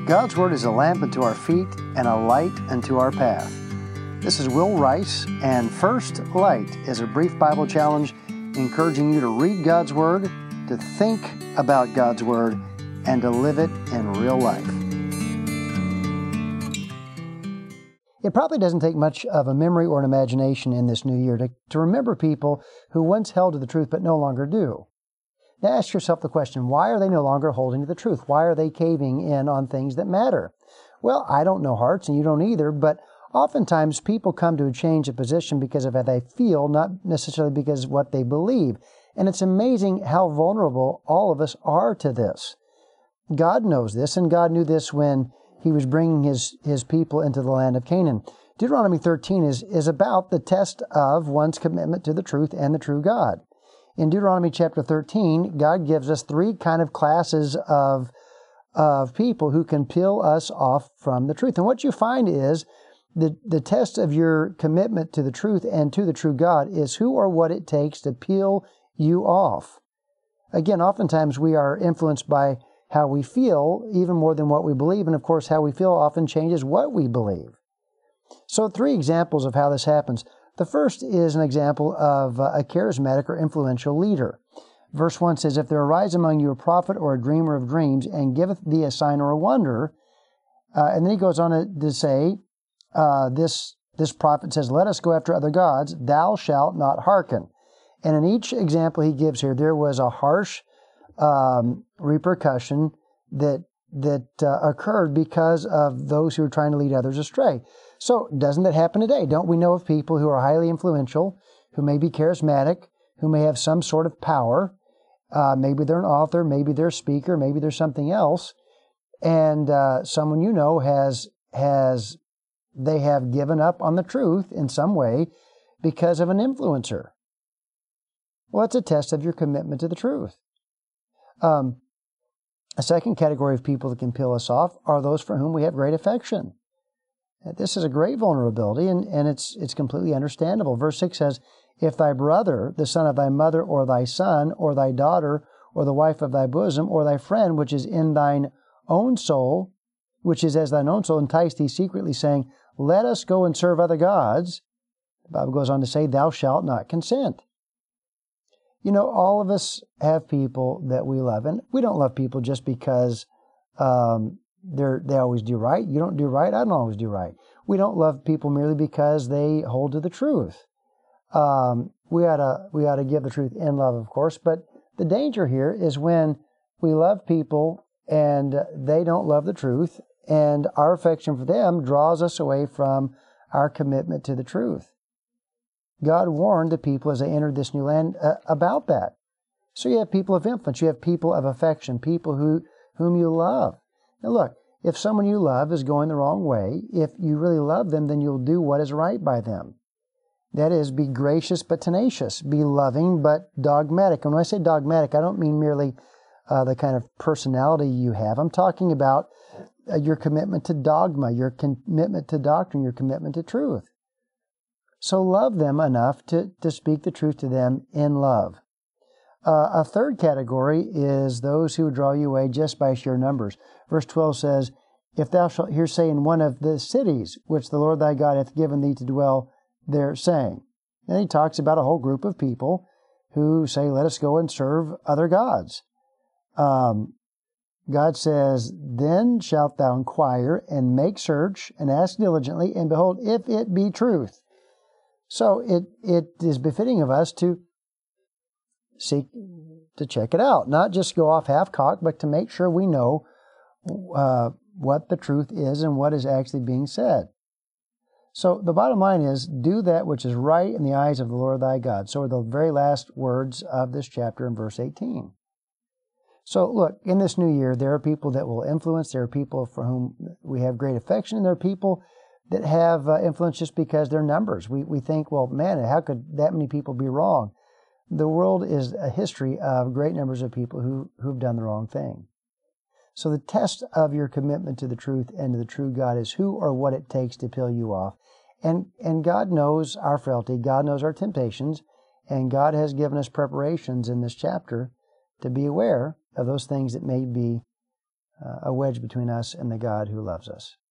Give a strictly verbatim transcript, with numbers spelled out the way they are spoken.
God's Word is a lamp unto our feet and a light unto our path. This is Will Rice, and First Light is a brief Bible challenge encouraging you to read God's Word, to think about God's Word, and to live it in real life. It probably doesn't take much of a memory or an imagination in this new year to, to remember people who once held to the truth but no longer do. Now ask yourself the question, why are they no longer holding to the truth? Why are they caving in on things that matter? Well, I don't know hearts, and you don't either, but oftentimes people come to a change of position because of how they feel, not necessarily because of what they believe. And it's amazing how vulnerable all of us are to this. God knows this, and God knew this when He was bringing His, his people into the land of Canaan. Deuteronomy thirteen is, is about the test of one's commitment to the truth and the true God. In Deuteronomy chapter thirteen, God gives us three kind of classes of, of people who can peel us off from the truth. And what you find is the, the test of your commitment to the truth and to the true God is who or what it takes to peel you off. Again, oftentimes we are influenced by how we feel even more than what we believe. And of course, how we feel often changes what we believe. So three examples of how this happens. The first is an example of a charismatic or influential leader. Verse one says, "If there arise among you a prophet or a dreamer of dreams, and giveth thee a sign or a wonder," uh, and then he goes on to, to say, uh, this, this prophet says, "Let us go after other gods, thou shalt not hearken." And in each example he gives here, there was a harsh um, repercussion that that uh, occurred because of those who are trying to lead others astray. So doesn't that happen today? Don't we know of people who are highly influential, who may be charismatic, who may have some sort of power? Uh, maybe they're an author, maybe they're a speaker, maybe they're something else. And uh, someone you know has, has, they have given up on the truth in some way because of an influencer. Well, it's a test of your commitment to the truth. Um, A second category of people that can peel us off are those for whom we have great affection. This is a great vulnerability, and, and it's it's completely understandable. Verse six says, "If thy brother, the son of thy mother, or thy son, or thy daughter, or the wife of thy bosom, or thy friend, which is in thine own soul, which is as thine own soul, entice thee secretly, saying, Let us go and serve other gods," the Bible goes on to say, "thou shalt not consent." You know, all of us have people that we love, and we don't love people just because um, they're they always do right. You don't do right, I don't always do right. We don't love people merely because they hold to the truth. Um, we ought to we ought to give the truth in love, of course, but the danger here is when we love people and they don't love the truth, and our affection for them draws us away from our commitment to the truth. God warned the people as they entered this new land uh, about that. So you have people of influence, you have people of affection, people who whom you love. Now look, if someone you love is going the wrong way, if you really love them, then you'll do what is right by them. That is, be gracious but tenacious, be loving but dogmatic. And when I say dogmatic, I don't mean merely uh, the kind of personality you have. I'm talking about uh, your commitment to dogma, your commitment to doctrine, your commitment to truth. So love them enough to, to speak the truth to them in love. Uh, a third category is those who draw you away just by sheer numbers. Verse twelve says, "If thou shalt hear say in one of the cities which the Lord thy God hath given thee to dwell there, saying." And he talks about a whole group of people who say, "Let us go and serve other gods." Um, God says, "Then shalt thou inquire and make search and ask diligently, and behold, if it be truth." So it, it is befitting of us to seek to check it out, not just go off half-cocked, but to make sure we know uh, what the truth is and what is actually being said. So the bottom line is, do that which is right in the eyes of the Lord thy God. So are the very last words of this chapter in verse eighteen. So look, in this new year, there are people that will influence, there are people for whom we have great affection, and there are people that have uh, influence just because they're numbers. We we think, well, man, how could that many people be wrong? The world is a history of great numbers of people who, who've done the wrong thing. So the test of your commitment to the truth and to the true God is who or what it takes to peel you off. And, and God knows our frailty, God knows our temptations, and God has given us preparations in this chapter to be aware of those things that may be uh, a wedge between us and the God who loves us.